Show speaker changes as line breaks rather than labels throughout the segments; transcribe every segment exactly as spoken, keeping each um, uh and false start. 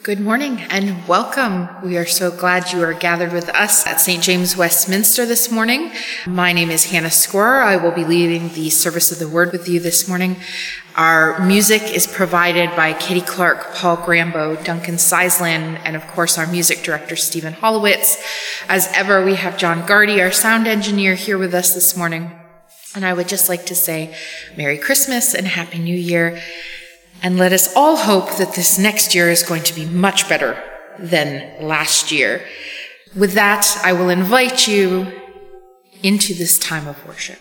Good morning and welcome. We are so glad you are gathered with us at Saint James Westminster this morning. My name is Hannah Scorer. I will be leading the service of the word with you this morning. Our music is provided by Katie Clark, Paul Grambo, Duncan Seisland, and of course our music director, Stephen Hollowitz. As ever, we have John Gardy, our sound engineer, here with us this morning. And I would just like to say Merry Christmas and Happy New Year. And let us all hope that this next year is going to be much better than last year. With that, I will invite you into this time of worship.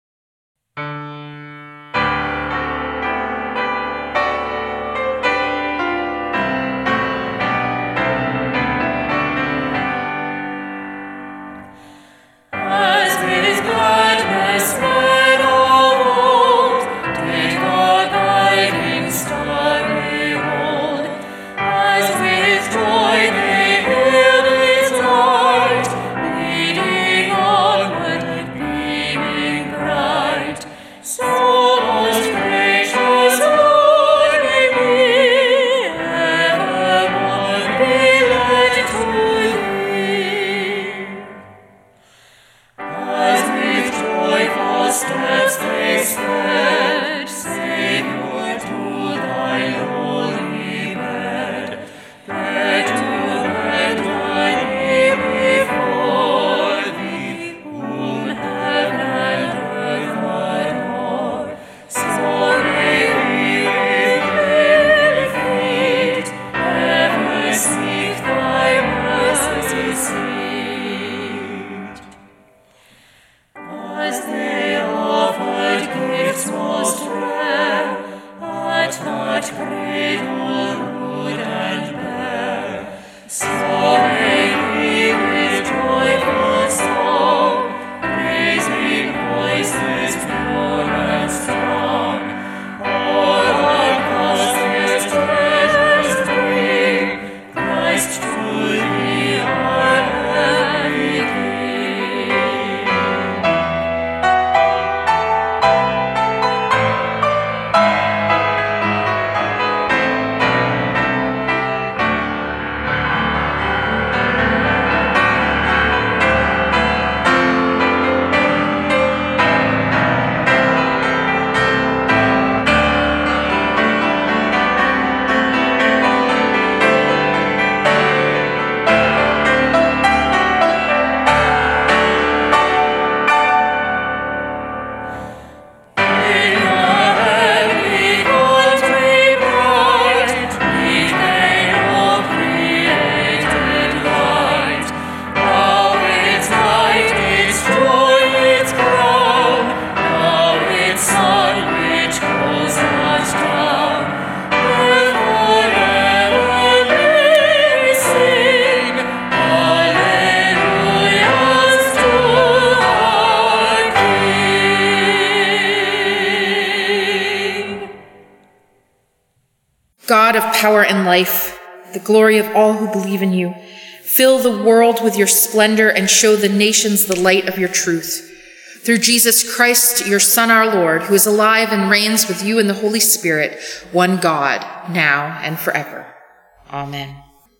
God of power and life, the glory of all who believe in you, fill the world with your splendor and show the nations the light of your truth. Through Jesus Christ, your Son, our Lord, who is alive and reigns with you in the Holy Spirit, one God, now and forever. Amen.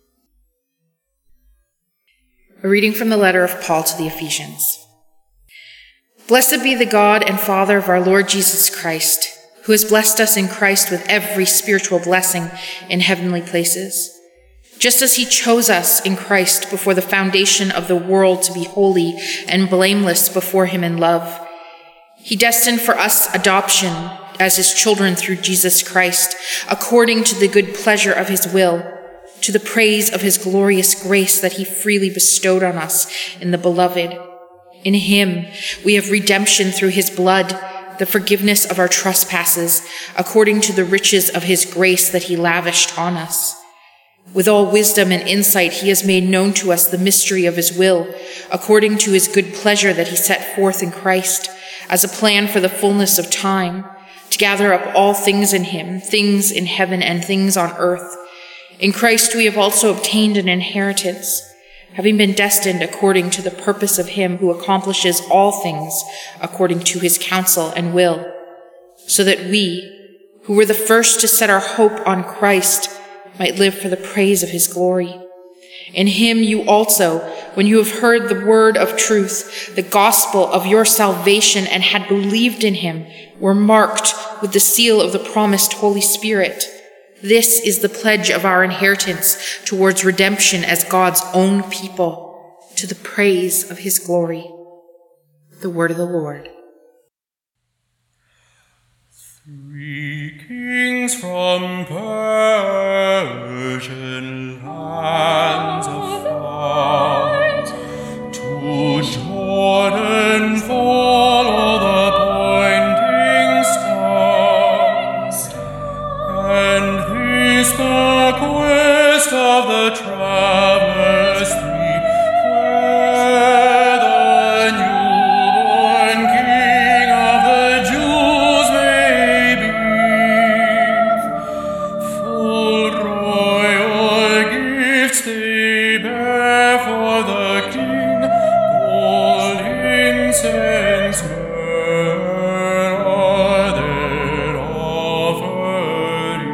A reading from the letter of Paul to the Ephesians. Blessed be the God and Father of our Lord Jesus Christ, who has blessed us in Christ with every spiritual blessing in heavenly places, just as he chose us in Christ before the foundation of the world to be holy and blameless before him in love. He destined for us adoption as his children through Jesus Christ, according to the good pleasure of his will, to the praise of his glorious grace that he freely bestowed on us in the Beloved. In him we have redemption through his blood, the forgiveness of our trespasses, according to the riches of his grace that he lavished on us. With all wisdom and insight, he has made known to us the mystery of his will, according to his good pleasure that he set forth in Christ, as a plan for the fullness of time, to gather up all things in him, things in heaven and things on earth. In Christ we have also obtained an inheritance, having been destined according to the purpose of him who accomplishes all things according to his counsel and will, so that we, who were the first to set our hope on Christ, might live for the praise of his glory. In him you also, when you have heard the word of truth, the gospel of your salvation, and had believed in him, were marked with the seal of the promised Holy Spirit. This is the pledge of our inheritance towards redemption as God's own people, to the praise of his glory. The word of the Lord.
Three kings from Persian lands afar, to Jordan follow the pointing stars, and this the quest of the travelers three, where the newborn King of the Jews may be. Full royal gifts they bear for the King, gold, incense, myrrh are their offering.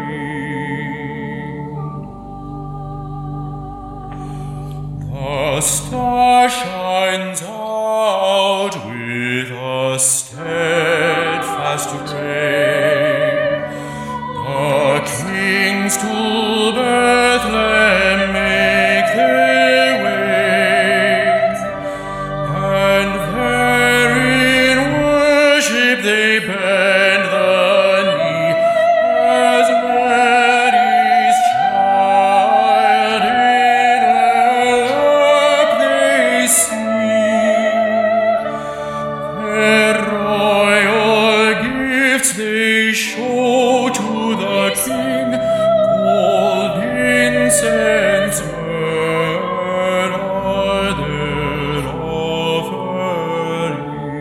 The star shines out with a steadfast ray. The kings to Bethlehem make their way, and there in worship they bend the knee, as Mary's child in her lap they see. Their royal gifts they show to the King, gold, incense, myrrh are their offering.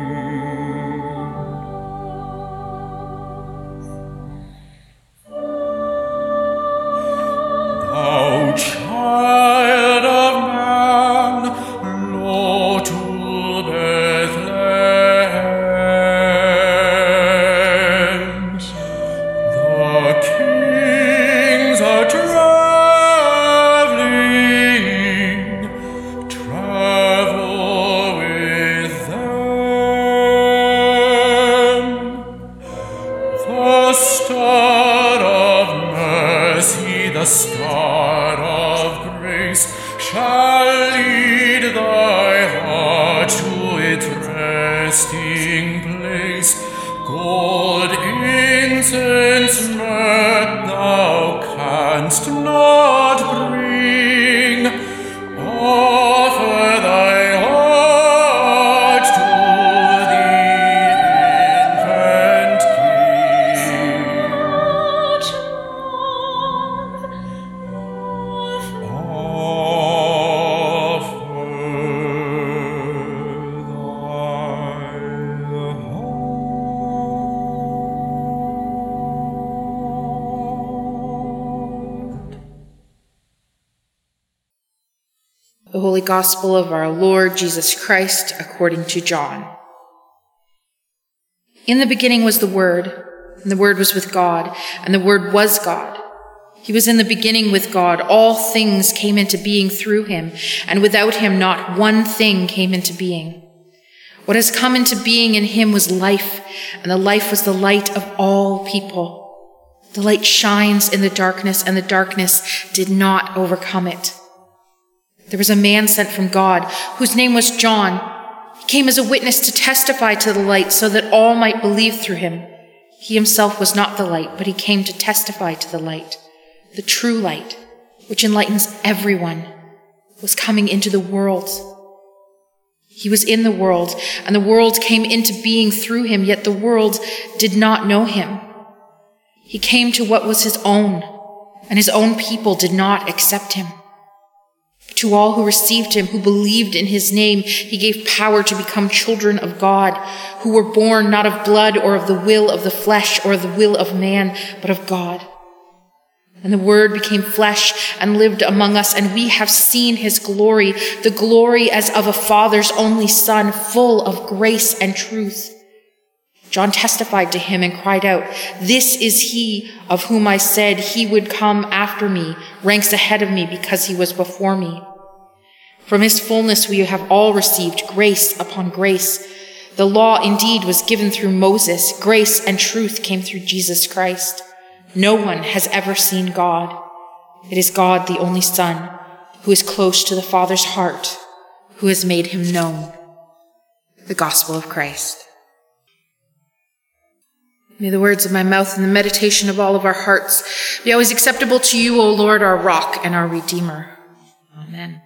Thou child of man, lo to Bethlehem. The kings are traveling, travel with them. The star of mercy, the star of grace, shall lead thy heart to its resting place. Gold, incense, myrrh thou canst not bring. Offer thy heart to the infant King. Offer
The Holy Gospel of our Lord Jesus Christ according to John. In the beginning was the Word, and the Word was with God, and the Word was God. He was in the beginning with God. All things came into being through him, and without him not one thing came into being. What has come into being in him was life, and the life was the light of all people. The light shines in the darkness, and the darkness did not overcome it. There was a man sent from God, whose name was John. He came as a witness to testify to the light, so that all might believe through him. He himself was not the light, but he came to testify to the light. The true light, which enlightens everyone, was coming into the world. He was in the world, and the world came into being through him, yet the world did not know him. He came to what was his own, and his own people did not accept him. To all who received him, who believed in his name, he gave power to become children of God, who were born not of blood or of the will of the flesh or the will of man, but of God. And the Word became flesh and lived among us, and we have seen his glory, the glory as of a Father's only Son, full of grace and truth. John testified to him and cried out, "This is he of whom I said he would come after me, ranks ahead of me because he was before me." From his fullness we have all received grace upon grace. The law indeed was given through Moses. Grace and truth came through Jesus Christ. No one has ever seen God. It is God, the only Son, who is close to the Father's heart, who has made him known. The Gospel of Christ. May the words of my mouth and the meditation of all of our hearts be always acceptable to you, O Lord, our rock and our Redeemer. Amen.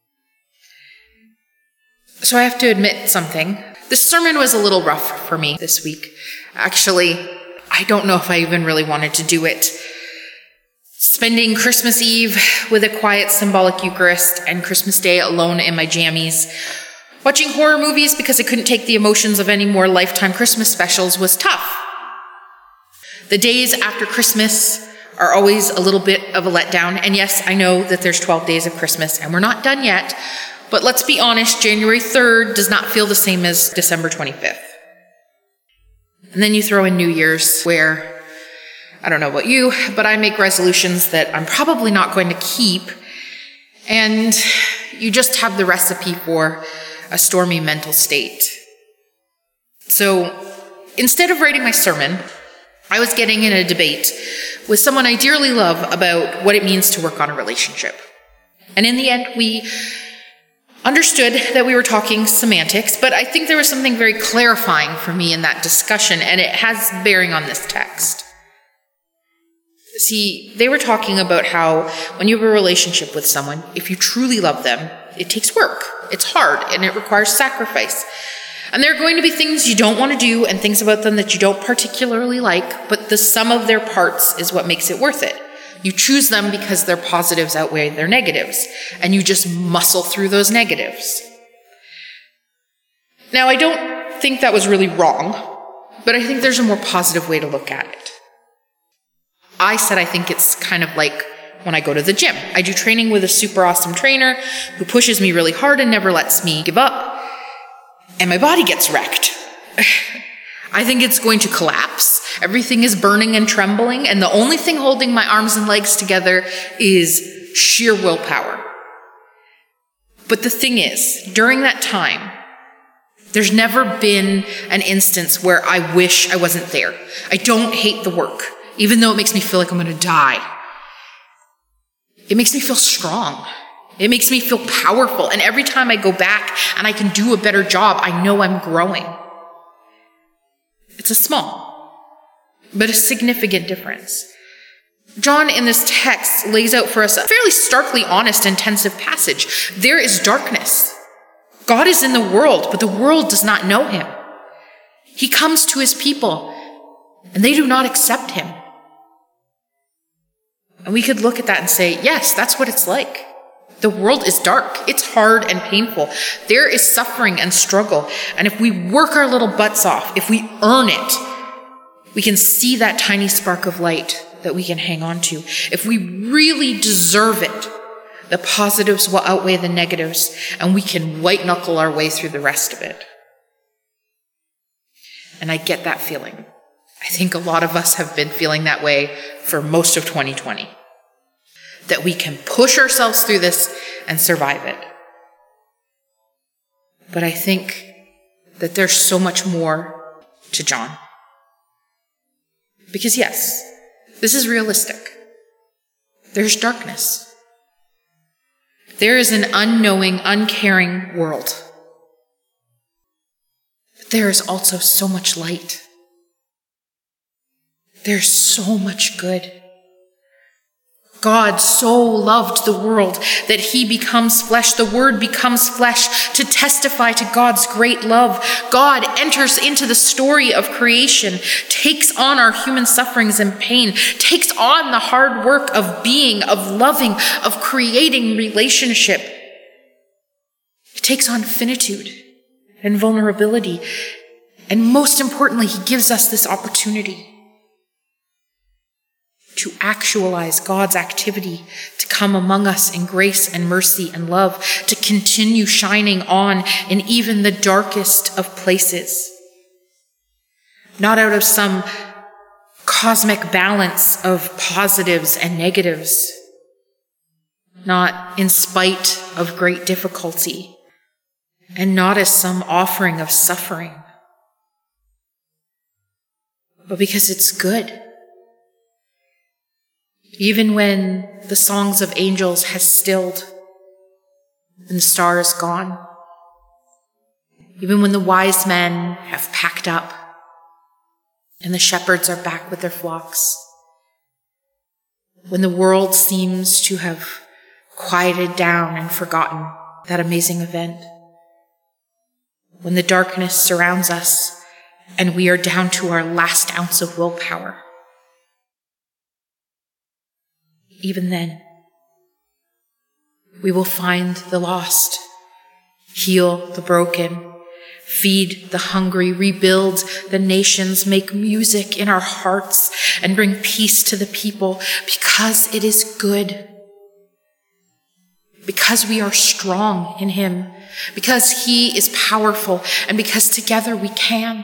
So I have to admit something. This sermon was a little rough for me this week. Actually, I don't know if I even really wanted to do it. Spending Christmas Eve with a quiet symbolic Eucharist and Christmas Day alone in my jammies, watching horror movies because I couldn't take the emotions of any more Lifetime Christmas specials was tough. The days after Christmas are always a little bit of a letdown. And yes, I know that there's twelve days of Christmas and we're not done yet. But let's be honest, January third does not feel the same as December twenty-fifth. And then you throw in New Year's, where, I don't know about you, but I make resolutions that I'm probably not going to keep. And you just have the recipe for a stormy mental state. So instead of writing my sermon, I was getting in a debate with someone I dearly love about what it means to work on a relationship. And in the end, we understood that we were talking semantics, but I think there was something very clarifying for me in that discussion, and it has bearing on this text. See, they were talking about how when you have a relationship with someone, if you truly love them, it takes work. It's hard, and it requires sacrifice. And there are going to be things you don't want to do and things about them that you don't particularly like, but the sum of their parts is what makes it worth it. You choose them because their positives outweigh their negatives, and you just muscle through those negatives. Now, I don't think that was really wrong, but I think there's a more positive way to look at it. I said I think it's kind of like when I go to the gym. I do training with a super awesome trainer who pushes me really hard and never lets me give up. And my body gets wrecked. I think it's going to collapse. Everything is burning and trembling, and the only thing holding my arms and legs together is sheer willpower. But the thing is, during that time, there's never been an instance where I wish I wasn't there. I don't hate the work, even though it makes me feel like I'm going to die. It makes me feel strong. It makes me feel powerful. And every time I go back and I can do a better job, I know I'm growing. It's a small, but a significant difference. John in this text lays out for us a fairly starkly honest, intensive passage. There is darkness. God is in the world, but the world does not know him. He comes to his people, and they do not accept him. And we could look at that and say, yes, that's what it's like. The world is dark. It's hard and painful. There is suffering and struggle. And if we work our little butts off, if we earn it, we can see that tiny spark of light that we can hang on to. If we really deserve it, the positives will outweigh the negatives, and we can white knuckle our way through the rest of it. And I get that feeling. I think a lot of us have been feeling that way for most of twenty twenty. That we can push ourselves through this and survive it. But I think that there's so much more to John. Because yes, this is realistic. There's darkness. There is an unknowing, uncaring world. But there is also so much light. There's so much good. God so loved the world that he becomes flesh. The Word becomes flesh to testify to God's great love. God enters into the story of creation, takes on our human sufferings and pain, takes on the hard work of being, of loving, of creating relationship. He takes on finitude and vulnerability. And most importantly, he gives us this opportunity to actualize God's activity, to come among us in grace and mercy and love, to continue shining on in even the darkest of places. not out of some cosmic balance of positives and negatives, not in spite of great difficulty, and not as some offering of suffering, but because it's good. Even when the songs of angels has stilled and the star is gone, even when the wise men have packed up and the shepherds are back with their flocks, when the world seems to have quieted down and forgotten that amazing event, when the darkness surrounds us and we are down to our last ounce of willpower, even then, we will find the lost, heal the broken, feed the hungry, rebuild the nations, make music in our hearts, and bring peace to the people because it is good. Because we are strong in him, because he is powerful, and because together we can.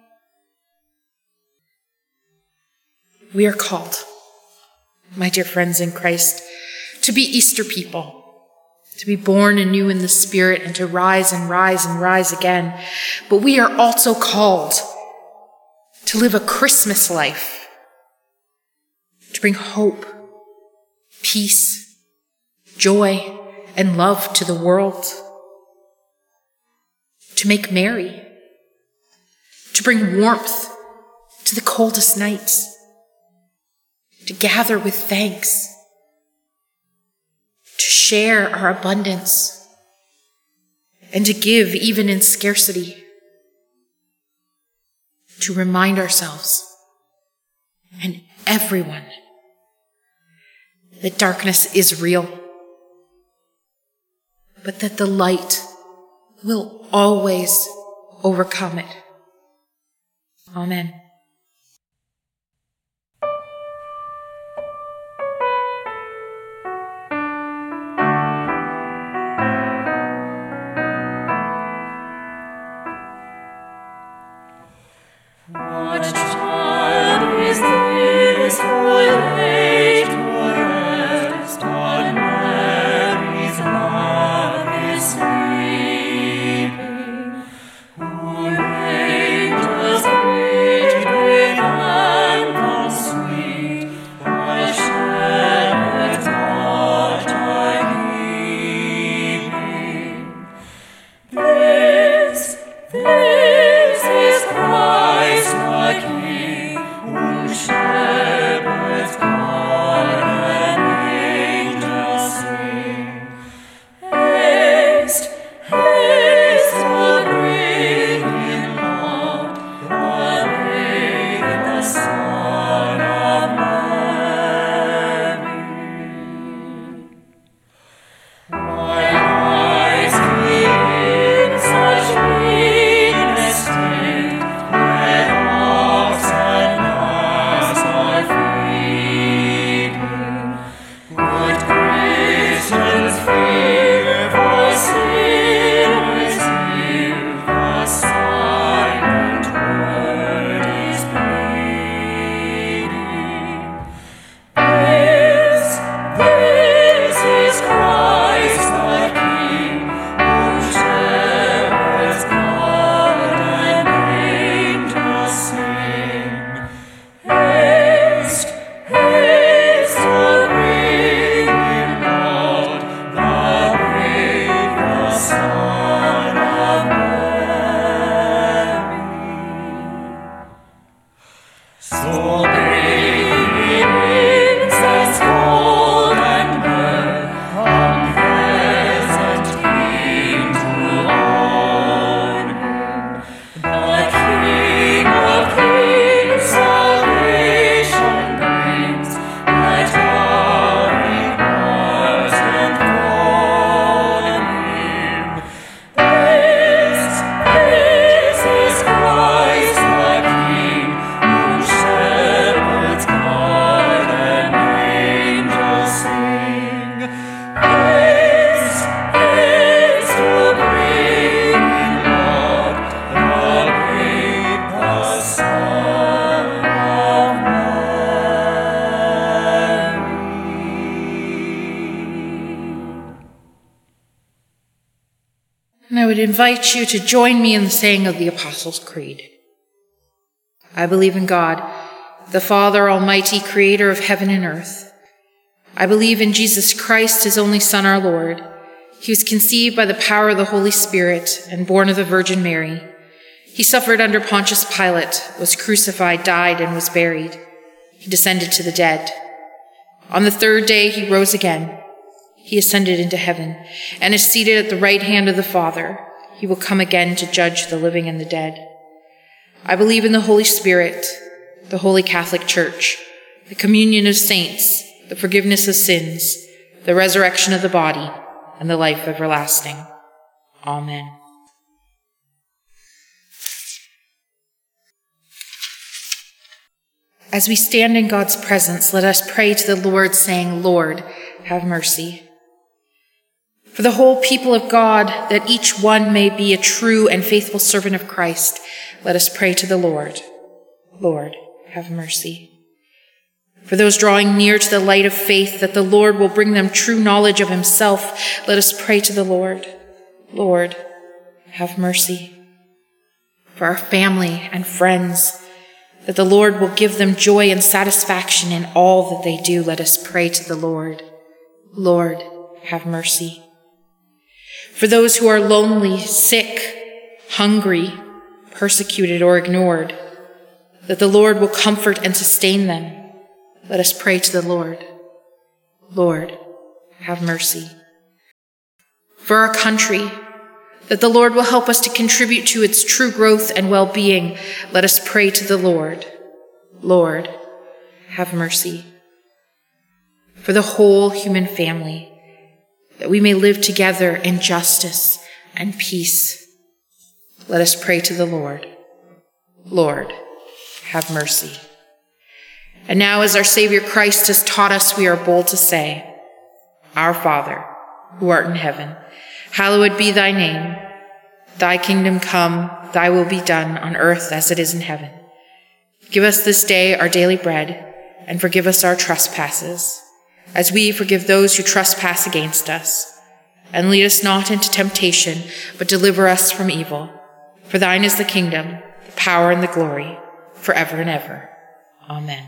We are called, my dear friends in Christ, to be Easter people, to be born anew in the Spirit and to rise and rise and rise again. But we are also called to live a Christmas life, to bring hope, peace, joy, and love to the world, to make merry, to bring warmth to the coldest nights, to gather with thanks, to share our abundance, and to give even in scarcity, to remind ourselves and everyone that darkness is real, but that the light will always overcome it. Amen.
What child is this who laid to rest on Mary's love is sleeping? Who angels greet with anthems sweet, the shepherds watch are keeping? This, this is Christ the King, whom shepherds guide.
invite you to join me in the saying of the Apostles' Creed. I believe in God, the Father Almighty, creator of heaven and earth. I believe in Jesus Christ, his only Son, our Lord. He was conceived by the power of the Holy Spirit and born of the Virgin Mary. He suffered under Pontius Pilate, was crucified, died, and was buried. He descended to the dead. On the third day he rose again. He ascended into heaven and is seated at the right hand of the Father. He will come again to judge the living and the dead. I believe in the Holy Spirit, the Holy Catholic Church, the communion of saints, the forgiveness of sins, the resurrection of the body, and the life everlasting. Amen. As we stand in God's presence, let us pray to the Lord, saying, Lord, have mercy. For the whole people of God, that each one may be a true and faithful servant of Christ, let us pray to the Lord. Lord, have mercy. For those drawing near to the light of faith, that the Lord will bring them true knowledge of himself, let us pray to the Lord. Lord, have mercy. For our family and friends, that the Lord will give them joy and satisfaction in all that they do, let us pray to the Lord. Lord, have mercy. For those who are lonely, sick, hungry, persecuted, or ignored, that the Lord will comfort and sustain them, let us pray to the Lord. Lord, have mercy. For our country, that the Lord will help us to contribute to its true growth and well-being, let us pray to the Lord. Lord, have mercy. For the whole human family, that we may live together in justice and peace, let us pray to the Lord. Lord, have mercy. And now, as our Savior Christ has taught us, we are bold to say, Our Father, who art in heaven, hallowed be thy name. Thy kingdom come, thy will be done on earth as it is in heaven. Give us this day our daily bread, and forgive us our trespasses, as we forgive those who trespass against us. And lead us not into temptation, but deliver us from evil. For thine is the kingdom, the power, and the glory, forever and ever. Amen.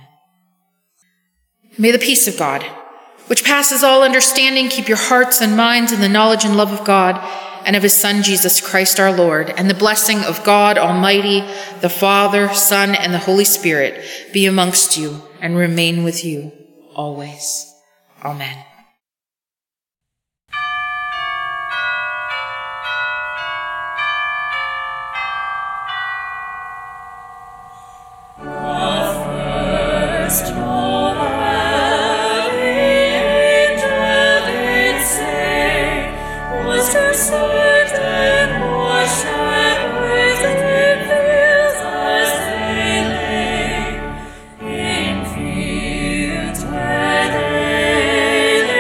May the peace of God, which passes all understanding, keep your hearts and minds in the knowledge and love of God and of his Son, Jesus Christ our Lord, and the blessing of God Almighty, the Father, Son, and the Holy Spirit be amongst you and remain with you always. Amen.
In fields where they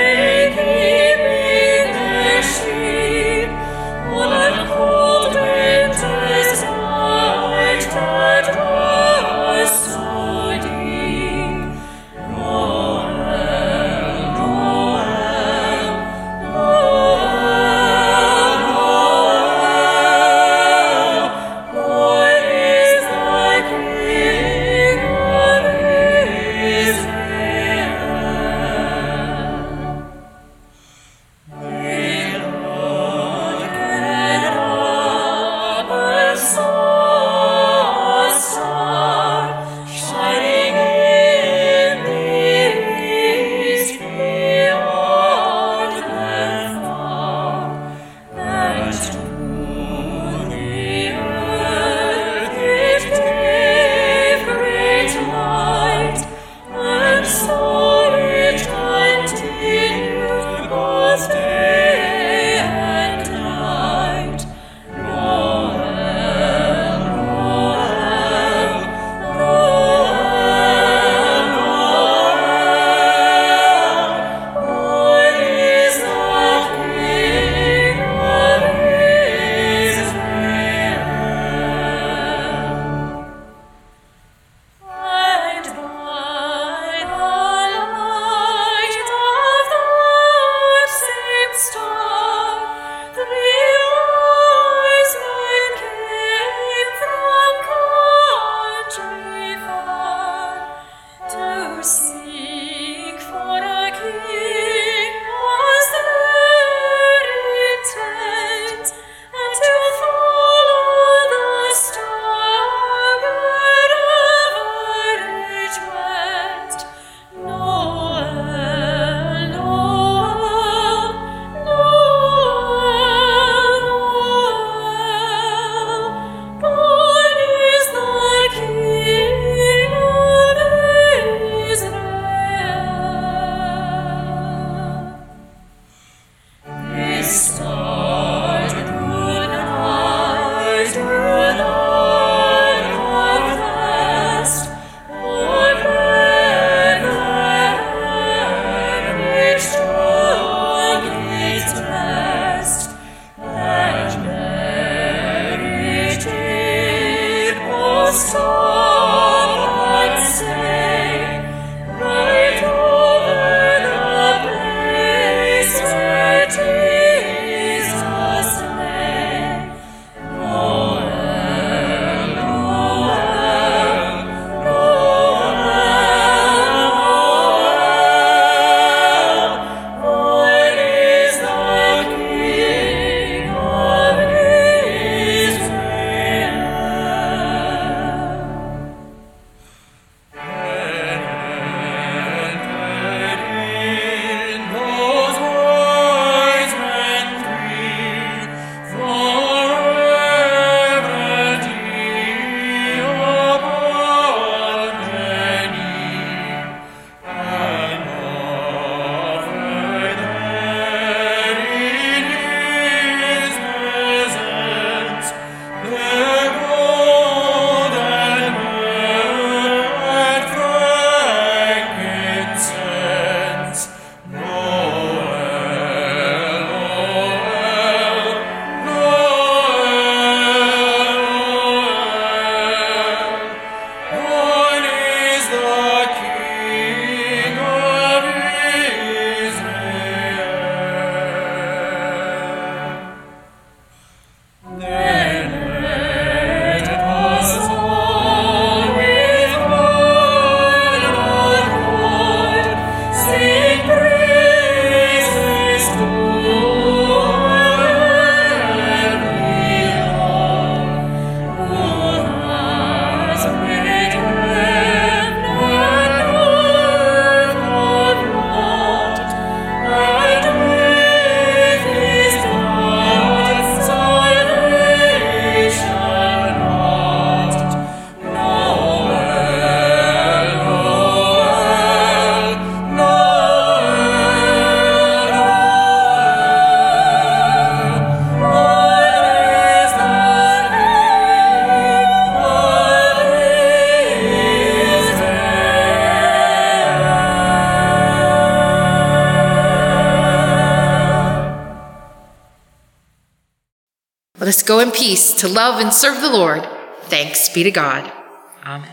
Let us go in peace to love and serve the Lord. Thanks be to God. Amen.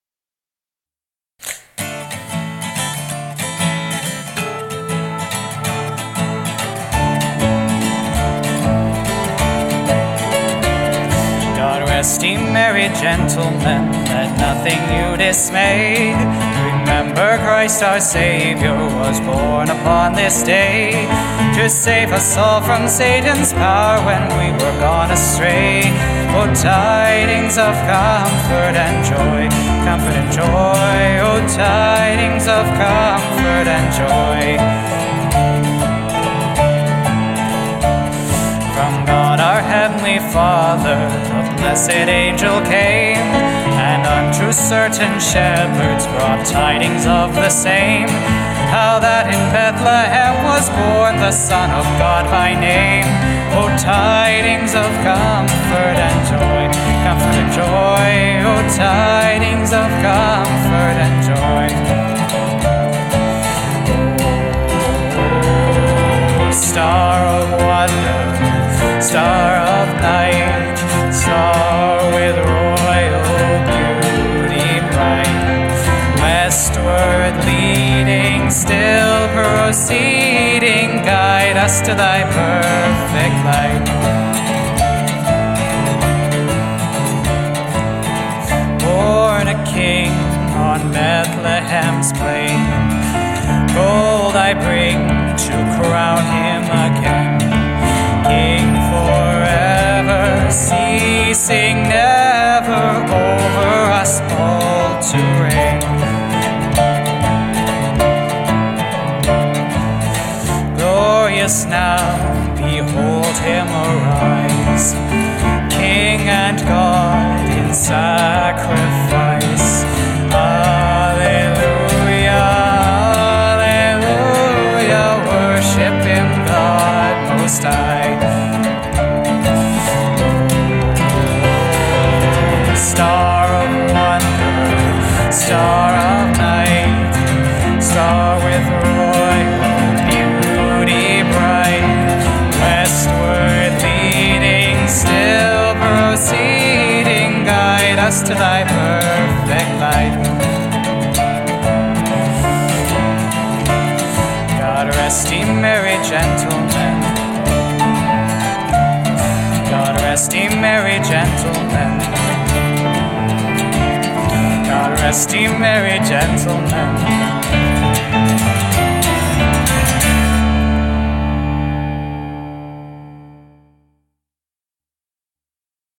God rest ye merry gentlemen, let nothing you dismay. Remember Christ our Savior was born upon this day, to save us all from Satan's power when we were gone astray. O tidings of comfort and joy, comfort and joy, O tidings of comfort and joy. From God our Heavenly Father, the blessed angel came, and unto certain shepherds brought tidings of the same, how that in Bethlehem was born the Son of God by name. O tidings of comfort and joy, comfort and joy, O tidings of comfort and joy. O star of wonder, star of night, star with royal beauty bright, westward leading, still proceeding, guide us to thy perfect light. Born a king on Bethlehem's plain, gold I bring to crown him again, King forever, ceasing never, over us all to reign. Glorious now, behold him arise, King and God in sacrifice. Alleluia, alleluia, worship him, God most high. Star of wonder, star of night, star with royal beauty bright, westward leading, still proceeding, guide us to thy perfect light. God rest ye merry gentlemen. God rest ye merry gentlemen. God rest ye merry gentlemen.